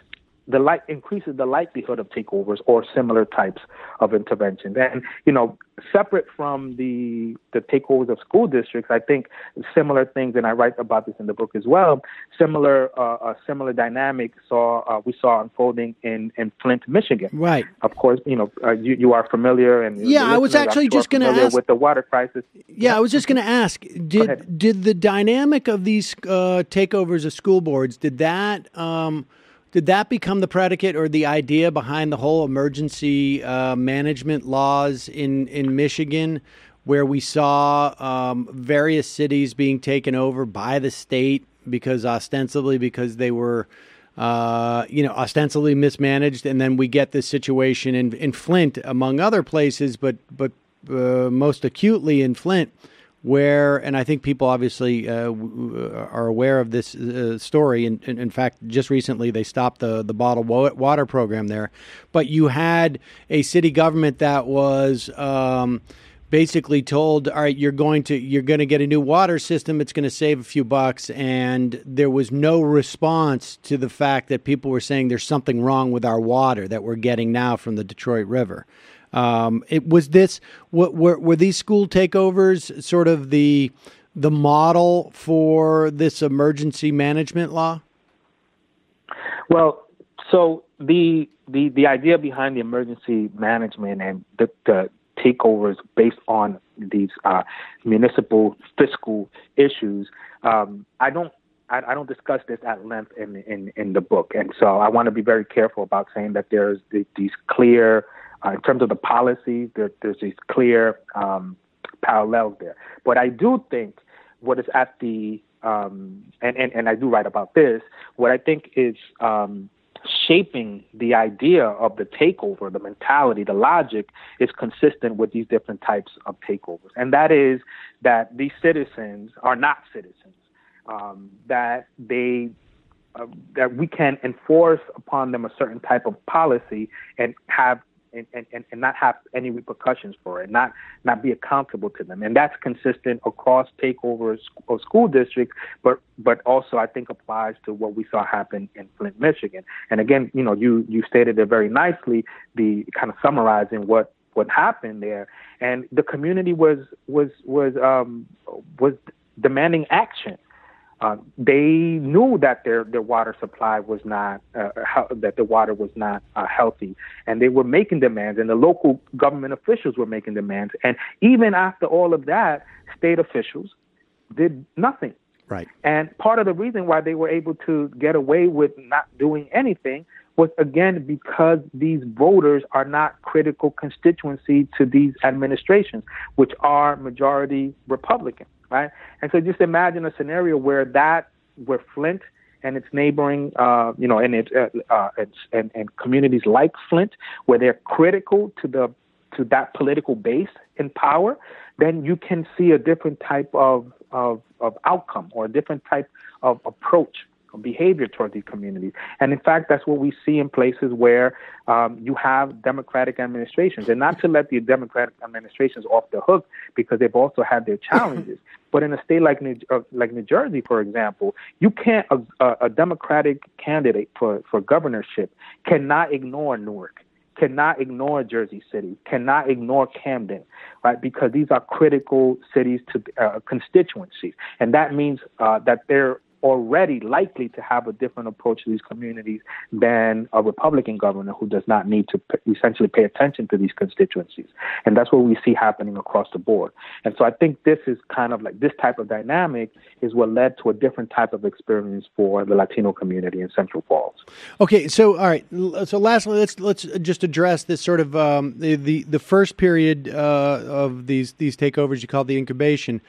the like increases the likelihood of takeovers or similar types of interventions. And, you know, separate from the the takeovers of school districts, I think similar things, and I write about this in the book as well, similar uh, a similar dynamic saw uh, we saw unfolding in, in Flint, Michigan. Right. Of course, you know, uh, you, you are familiar, and yeah, I was actually I'm sure just going to ask with the water crisis. Yeah, I was just going to ask, did did the dynamic of these uh, takeovers of school boards, did that um, did that become the predicate or the idea behind the whole emergency uh, management laws in, in Michigan, where we saw um, various cities being taken over by the state because ostensibly because they were uh, you know, ostensibly mismanaged, and then we get this situation in in Flint, among other places, but but uh, most acutely in Flint, where, and I think people obviously uh, are aware of this uh, story. And in, in fact, just recently they stopped the, the bottled water program there. But you had a city government that was um, basically told, all right, you're going to you're going to get a new water system. It's going to save a few bucks. And there was no response to the fact that people were saying there's something wrong with our water that we're getting now from the Detroit River. Um, it was this. What, were were these school takeovers sort of the the model for this emergency management law? Well, so the the the idea behind the emergency management and the, the takeovers based on these uh, municipal fiscal issues, um, I don't. I, I don't discuss this at length in, in in the book, and so I want to be very careful about saying that there's the, these clear. Uh, in terms of the policy, there, there's these clear um, parallels there. But I do think what is at the, um, and, and, and I do write about this, what I think is um, shaping the idea of the takeover, the mentality, the logic is consistent with these different types of takeovers. And that is that these citizens are not citizens, um, that they uh, that we can enforce upon them a certain type of policy and have And, and, and not have any repercussions for it, not not be accountable to them. And that's consistent across takeovers of school districts, but but also I think applies to what we saw happen in Flint, Michigan. And again, you know, you you stated it very nicely, the kind of summarizing what what happened there. And the community was was was um, was demanding action. Uh, they knew that their, their water supply was not, uh, he- that the water was not uh, healthy, and they were making demands, and the local government officials were making demands. And even after all of that, state officials did nothing. Right. And part of the reason why they were able to get away with not doing anything was, again, because these voters are not critical constituency to these administrations, which are majority Republican. Right. And so just imagine a scenario where that where Flint and its neighboring, uh, you know, and its, uh, uh, its and, and communities like Flint, where they're critical to the to that political base in power, then you can see a different type of of, of outcome or a different type of approach or behavior toward these communities. And in fact, that's what we see in places where um, you have Democratic administrations, and not to let the Democratic administrations off the hook because they've also had their challenges. But in a state like New, uh, like New Jersey, for example, you can't a, a Democratic candidate for, for governorship cannot ignore Newark, cannot ignore Jersey City, cannot ignore Camden, right? Because these are critical cities to uh, constituencies, and that means uh, that they're already likely to have a different approach to these communities than a Republican governor who does not need to p- essentially pay attention to these constituencies. And that's what we see happening across the board. And so I think this is kind of like this type of dynamic is what led to a different type of experience for the Latino community in Central Falls. Okay, so all right, so lastly, let's let's just address this sort of um, the, the the first period uh, of these these takeovers you call the incubation.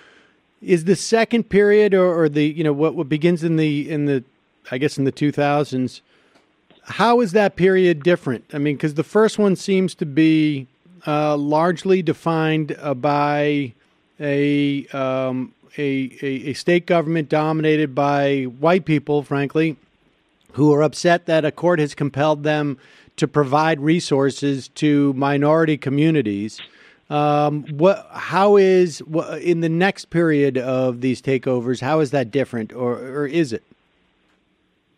Is the second period, or, or the you know what, what begins in the in the I guess in the two thousands? How is that period different? I mean, because the first one seems to be uh, largely defined uh, by a, um, a a a state government dominated by white people, frankly, who are upset that a court has compelled them to provide resources to minority communities. Um, what? How is what, in the next period of these takeovers? How is that different, or or is it?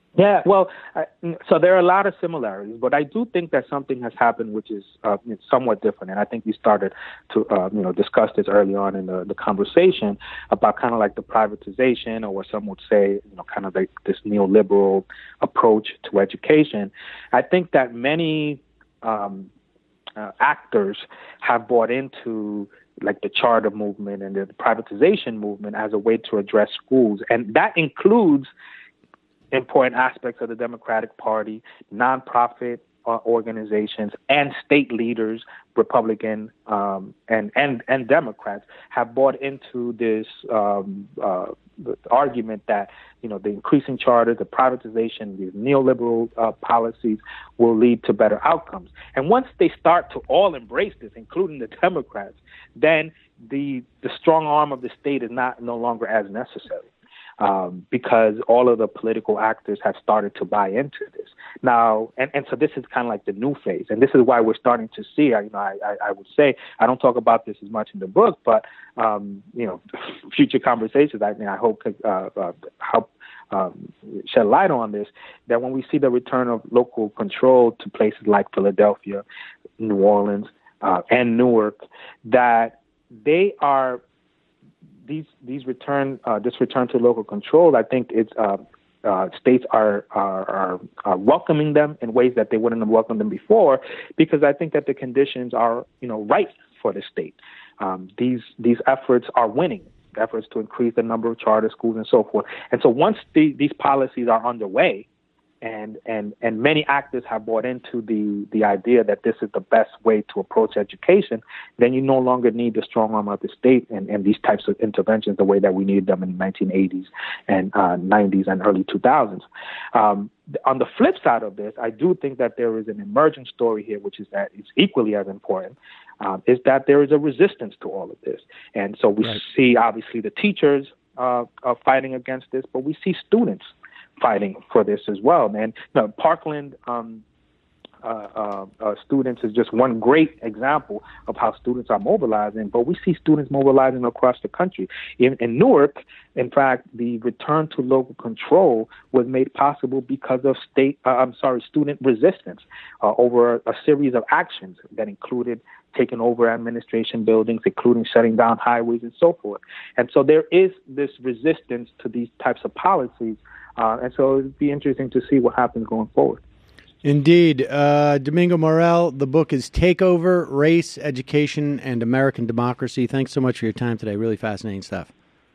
Yeah, well, I, so there are a lot of similarities, but I do think that something has happened which is uh, somewhat different. And I think we started to, uh, you know, discuss this early on in the, the conversation about kind of like the privatization, or what some would say, you know, kind of like this neoliberal approach to education. I think that many um, uh, actors have bought into like the charter movement and the privatization movement as a way to address schools. And that includes important aspects of the Democratic Party, nonprofit uh, organizations, and state leaders, Republican um, and, and, and Democrats, have bought into this um, uh, the argument that, you know, the increasing charter, the privatization, these neoliberal uh, policies will lead to better outcomes. And once they start to all embrace this, including the Democrats, then the the strong arm of the state is not no longer as necessary. Um, because all of the political actors have started to buy into this now, and, and so this is kind of like the new phase, and this is why we're starting to see. You know, I, I, I would say I don't talk about this as much in the book, but um, you know, future conversations I mean, I hope uh, uh, help um, shed light on this. That when we see the return of local control to places like Philadelphia, New Orleans, uh, and Newark, that they are. These these return uh, this return to local control, I think it's uh, uh, states are, are are are welcoming them in ways that they wouldn't have welcomed them before, because I think that the conditions are, you know, right for the state. Um, these these efforts are winning, efforts to increase the number of charter schools and so forth. And so once the, these policies are underway, and and and many actors have bought into the the idea that this is the best way to approach education, then you no longer need the strong arm of the state and, and these types of interventions the way that we needed them in the nineteen eighties and uh, nineties and early two thousands. Um, on the flip side of this, I do think that there is an emerging story here, which is that it's equally as important, um, is that there is a resistance to all of this. And so we right. see, obviously, the teachers uh, are fighting against this, but we see students fighting for this as well, man. You know, Parkland um, uh, uh, uh, students is just one great example of how students are mobilizing, but we see students mobilizing across the country. In, in Newark, in fact, the return to local control was made possible because of state, uh, I'm sorry, student resistance uh, over a, a series of actions that included taking over administration buildings, including shutting down highways and so forth. And so there is this resistance to these types of policies. Uh, and so it'd be interesting to see what happens going forward. Indeed. Uh, Domingo Morel, the book is Takeover, Race, Education, and American Democracy. Thanks so much for your time today. Really fascinating stuff.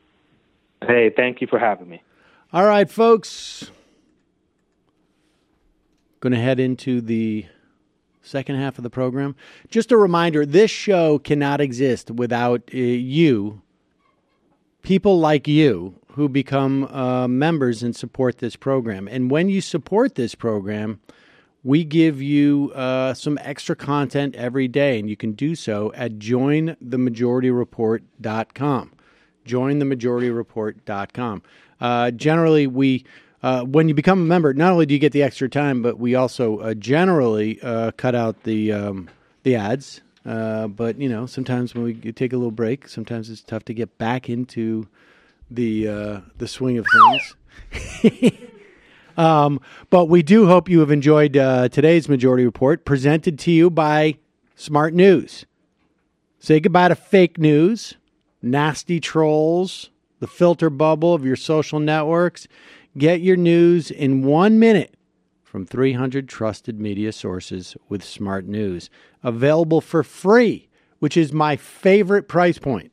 Hey, thank you for having me. All right, folks. Going to head into the second half of the program. Just a reminder, this show cannot exist without uh, you, people like you, who become uh, members and support this program. And when you support this program, we give you uh, some extra content every day, and you can do so at join the majority report dot com. join the majority report dot com. Uh, generally, we uh, when you become a member, not only do you get the extra time, but we also uh, generally uh, cut out the um, the ads. Uh, but, you know, sometimes when we take a little break, sometimes it's tough to get back into the uh, the swing of things. um, but we do hope you have enjoyed uh, today's Majority Report, presented to you by Smart News. Say goodbye to fake news, nasty trolls, the filter bubble of your social networks. Get your news in one minute from three hundred trusted media sources with Smart News. Available for free, which is my favorite price point.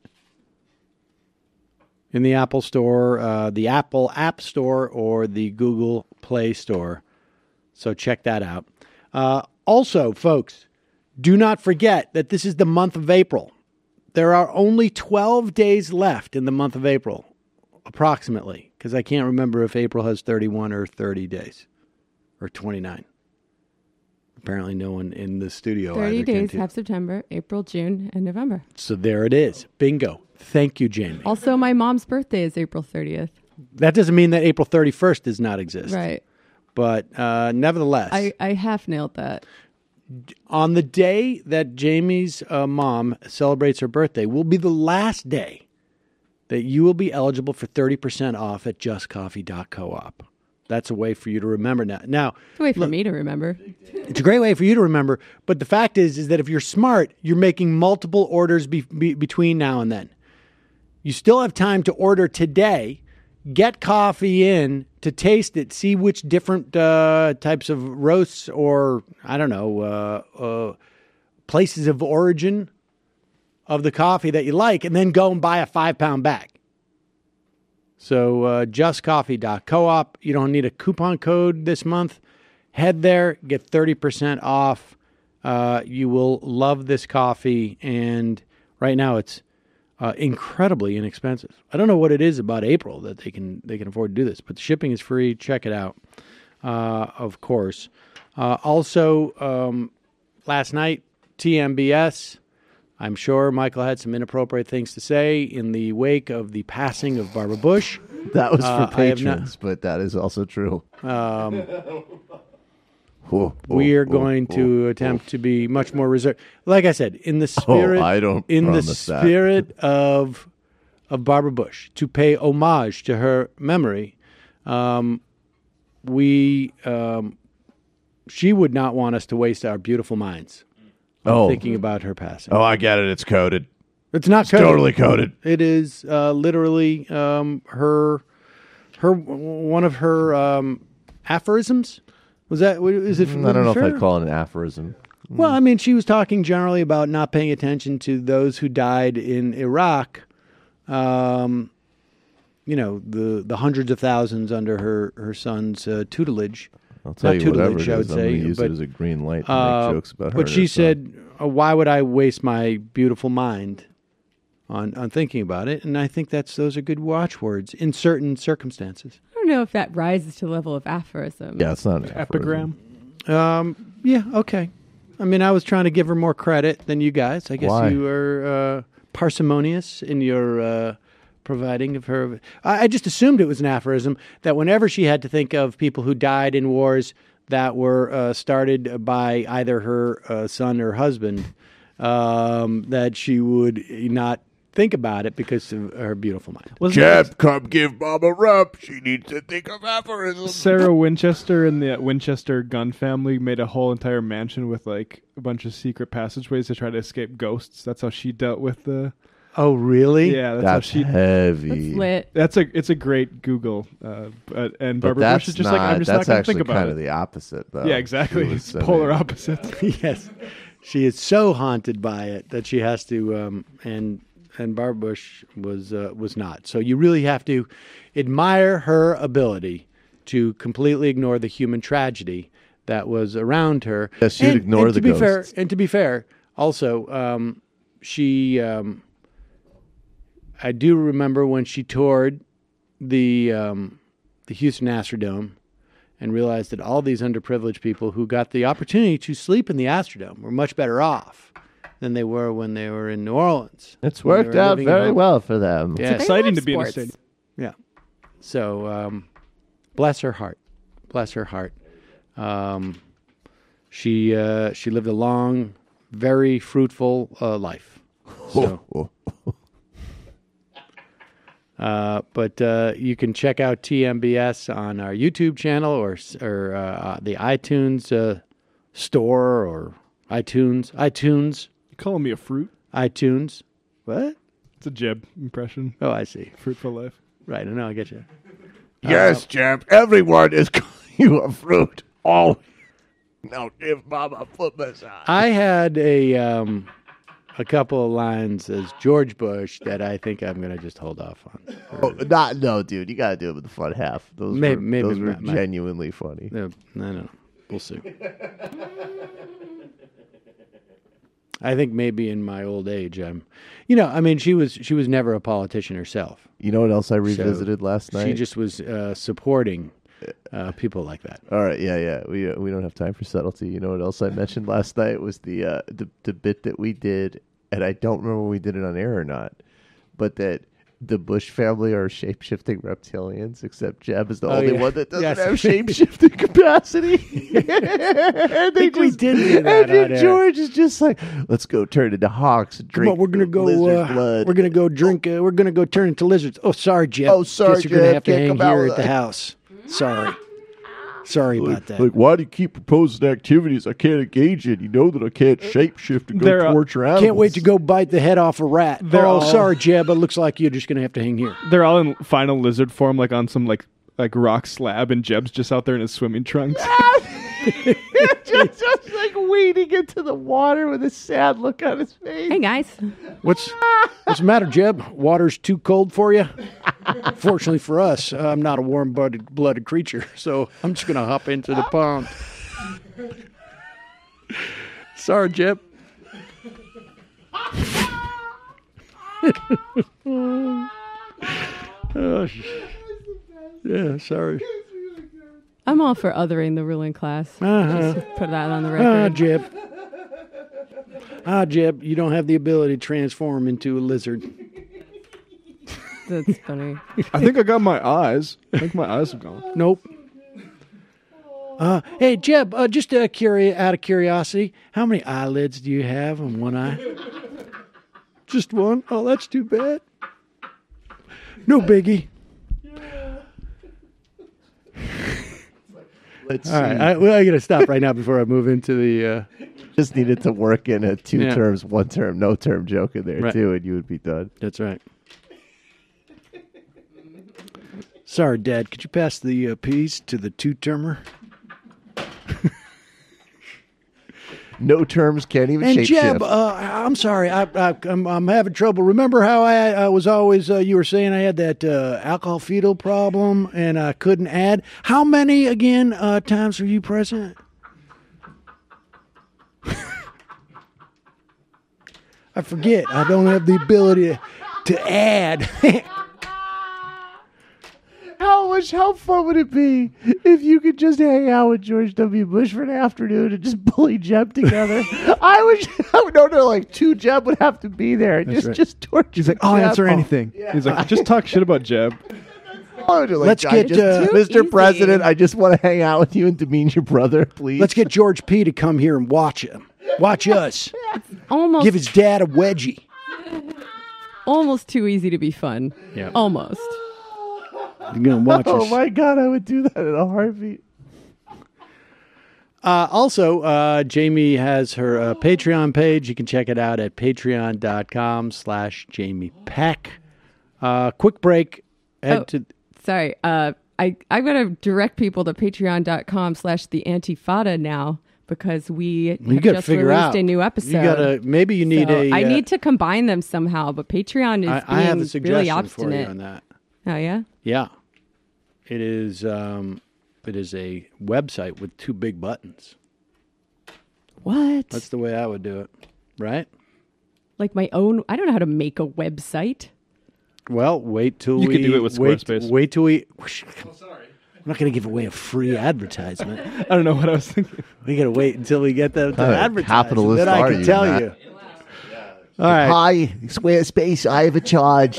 In the Apple Store, uh, the Apple App Store, or the Google Play Store. So check that out. Uh, also, folks, do not forget that this is the month of April. There are only twelve days left in the month of April, approximately, because I can't remember if April has thirty-one or thirty days, or twenty-nine. Apparently no one in the studio thirty either days can have September, April, June, and November. So there it is. Bingo. Thank you, Jamie. Also, my mom's birthday is April thirtieth. That doesn't mean that April thirty-first does not exist. Right. But uh, nevertheless. I, I half nailed that. On the day that Jamie's uh, mom celebrates her birthday will be the last day that you will be eligible for thirty percent off at just coffee dot coop. That's a way for you to remember now. Now, It's a way for look, me to remember. it's a great way for you to remember. But the fact is, is that if you're smart, you're making multiple orders be, be, between now and then. You still have time to order today. Get coffee in to taste it. See which different uh, types of roasts or, I don't know, uh, uh, places of origin of the coffee that you like, and then go and buy a five-pound bag. So uh, just coffee dot coop. You don't need a coupon code this month. Head there, get thirty percent off. Uh, you will love this coffee, and right now it's Uh, incredibly inexpensive. I don't know what it is about April that they can they can afford to do this, but the shipping is free. Check it out, uh, of course. Uh, also, um, last night, T M B S. I'm sure Michael had some inappropriate things to say in the wake of the passing of Barbara Bush. That was for Uh, I have not- patrons, but that is also true. Um, Oh, we are oh, going oh, to oh, attempt to be much more reserved. Like I said, in the spirit, I don't in the promise that. spirit of of Barbara Bush, to pay homage to her memory, um, we um, she would not want us to waste our beautiful minds on Oh. thinking about her passing. Oh, I get it. It's coded. It's not It's coded. totally coded. It is uh, literally um, her her one of her um, aphorisms. Was that is it? Mm, I don't know sure? if I'd call it an aphorism. Well, I mean, she was talking generally about not paying attention to those who died in Iraq. Um, you know, the the hundreds of thousands under her her son's uh, tutelage. I'll tell Not you whatever tutelage, it I would is, I'm say. gonna use but, it as a green light to uh, make jokes about her. But and she her son. said, uh, "Why would I waste my beautiful mind on on thinking about it?" And I think that's those are good watchwords in certain circumstances. I don't know if that rises to the level of aphorism. Yeah, it's not an Epigram. Um, yeah, okay. I mean, I was trying to give her more credit than you guys. I guess Why? you were uh, parsimonious in your uh, providing of her. I, I just assumed it was an aphorism that whenever she had to think of people who died in wars that were uh, started by either her uh, son or husband, um, that she would not think about it because of her beautiful mind. Jeb, come give Mom a rub. She needs to think of aphorisms. Sarah Winchester and the Winchester gun family made a whole entire mansion with like a bunch of secret passageways to try to escape ghosts. That's how she dealt with the. Oh, really? Yeah, that's, That's how she. heavy. That's lit. That's a it's a great Google, uh, but, and But Barbara that's Bush is just not, like I'm just that's not going to actually think about kind it. of the opposite, though. Yeah, exactly. She was, It's I polar mean, opposites. Yes, she is so haunted by it that she has to, um, and and Barbara Bush was uh, was not. So you really have to admire her ability to completely ignore the human tragedy that was around her. Yes, she'd and, ignore and the to be ghosts. fair, and to be fair, also um, she. Um, I do remember when she toured the um, the Houston Astrodome and realized that all these underprivileged people who got the opportunity to sleep in the Astrodome were much better off than they were when they were in New Orleans. It's when they worked were out living very home. well for them. Yes. It's exciting love to be in a sports. stadium. Yeah. So um, bless her heart. Bless her heart. Um, she uh, she lived a long, very fruitful uh, life. So. Uh, but uh, you can check out T M B S on our YouTube channel or or uh, the iTunes uh, store or iTunes iTunes You calling me a fruit? iTunes. What? It's a Jeb impression. Oh, I see. Fruitful life. Right. I know. I get you. Yes, Jeb. Everyone is calling you a fruit. All. Now give Mom a foot massage. I had a um, a couple of lines as George Bush that I think I'm going to just hold off on. Oh, not no, dude. You gotta do it with the fun half. Those Maybe- were, maybe those were my- my- genuinely funny. No, no, no. We'll see. I think maybe in my old age, I'm, you know, I mean, she was she was never a politician herself. You know what else I So revisited last night? She just was uh, supporting uh, people like that. All right, yeah, yeah. We uh, we don't have time for subtlety. You know what else I mentioned last night was the uh, the the bit that we did, and I don't remember when we did it on air or not, but that the Bush family are shape shifting reptilians, except Jeb is the Oh, only yeah. one that doesn't Yes. have shape shifting capacity. I think we did do that And then on air. George is just like, let's go turn into hawks and Come drink on, we're gonna go. lizard Uh, blood. we're gonna go drink. Uh, we're gonna go turn into lizards. Oh, sorry, Jeb. Oh, sorry, Guess you're gonna Jeb. have to Can't hang come out here with at the that. house. Sorry. Sorry like, about that. Like, why do you keep proposing activities I can't engage in? You know that I can't shapeshift and go They're, uh, torture animals. Can't wait to go bite the head off a rat. They're oh, all- sorry, Jeb. It looks like you're just going to have to hang here. They're all in final lizard form, like on some like like rock slab, and Jeb's just out there in his swimming trunks. just, just like wading into the water with a sad look on his face. Hey, guys. What's what's the matter, Jeb? Water's too cold for you? Fortunately for us, I'm not a warm-blooded blooded creature, so I'm just going to hop into the pond. Sorry, Jeb. oh, sh- yeah, sorry. I'm all for othering the ruling class. Uh-huh. Just put that on the Ah, record. Jeb. Ah, Jeb, you don't have the ability to transform into a lizard. That's funny. I think I got my eyes. I think my eyes have gone. Nope. Uh, hey, Jeb, uh, just uh, curi- out of curiosity, how many eyelids do you have on one eye? Just one? Oh, that's too bad. No biggie. Let's All right, see. I, well, I got to stop right now before I move into the... Uh, Just needed to work in a two Yeah. terms, one term, no term joke in there Right. too, and you would be done. That's right. Sorry, Dad. Could you pass the uh, peas to the two-termer? No terms can't even And shape Jeb, shift. uh, I'm sorry, I, I, I'm, I'm having trouble. Remember how I, I was always, uh, you were saying I had that uh, alcohol fetal problem and I couldn't add. How many, again, uh, times were you present? I forget. I don't have the ability to, to add. How much, how fun would it be if you could just hang out with George W. Bush for an afternoon and just bully Jeb together? I would, I would know, no, like two Jeb would have to be there. That's Just, right. just torture. He's like, I'll Jeb. answer anything. He's like, just talk shit about Jeb. I would do like, Let's I get, just- uh, Mister Easy. President, I just want to hang out with you and demean your brother, please. Let's get George P. to come here and watch him. Watch us. Almost, Give his dad a wedgie. almost too easy to be fun. Yeah. Almost. You're going to watch Oh us. my God, I would do that in a heartbeat. Uh, also, uh, Jamie has her uh, Patreon page. You can check it out at patreon.com slash Jamie Peck. Uh, quick break. Head Oh. to... Sorry. Uh, I, I'm going to direct people to patreon.com slash the Antifada now because we You have got to just figure released out. a new episode. You gotta, maybe you need So a... I uh, need to combine them somehow, but Patreon is I, being I have a really suggestion obstinate. for you on that. Oh, yeah? Yeah. It is, um, it is a website with two big buttons. What? That's the way I would do it. Right? Like my own... I don't know how to make a website. Well, wait till You we... could do it with wait, Squarespace. Wait till we... Oh, sorry. I'm not going to give away a free advertisement. I don't know what I was thinking. We got to wait until we get the, the What kind of advertisement. capitalist Then I are can you, tell Matt? you. All right. Hi, Squarespace, I have a charge.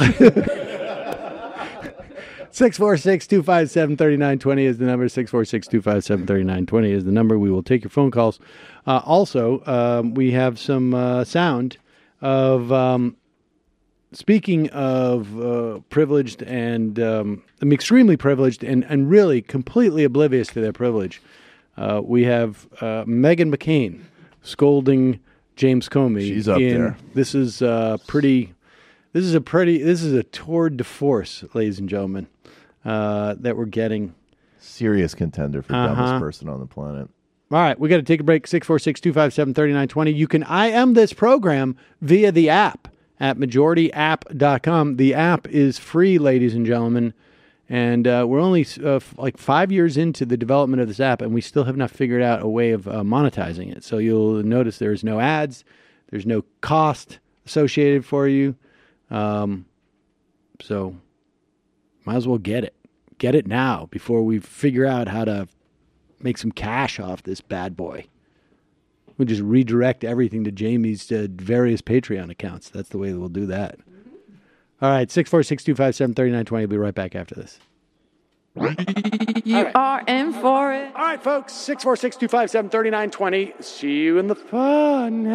six four six, two five seven, three nine two zero is the number. six four six, two five seven, three nine two zero is the number. We will take your phone calls. Uh, also, um, we have some uh, sound of... Um, Speaking of uh, privileged and um, I'm extremely privileged and, and really completely oblivious to their privilege, uh, we have uh, Meghan McCain scolding James Comey. She's up in- there. This is uh, pretty. This is a pretty. This is a tour de force, ladies and gentlemen, uh, that we're getting. Serious contender for Uh-huh. dumbest person on the planet. All right, we got to take a break. six four six, two five seven, three nine two zero. You can I M this program via the app at majority app dot com. The app is free, ladies and gentlemen, and uh, we're only uh, f- like five years into the development of this app, and we still have not figured out a way of uh, monetizing it. So you'll notice there's no ads, there's no cost associated for you. Um, so might as well get it. Get it now before we figure out how to make some cash off this bad boy. We'll just redirect everything to Jamie's uh, various Patreon accounts. That's the way that we'll do that. All right, six four six, two five seven, three nine two zero. We'll be right back after this. You are in for it. All right, folks, six four six, two five seven, three nine two zero. See you in the fun.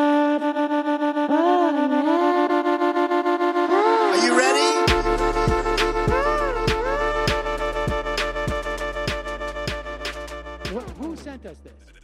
Are you ready? sent us this.